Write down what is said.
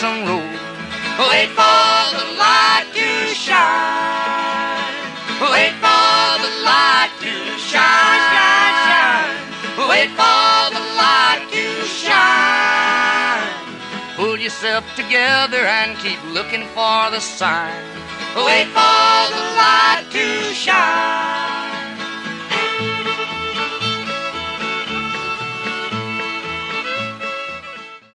lonesome road. Wait for the light to shine. Wait for the light to shine, shine, shine. Wait for the light to shine. Pull yourself together and keep looking for the sign. Wait for the light to shine.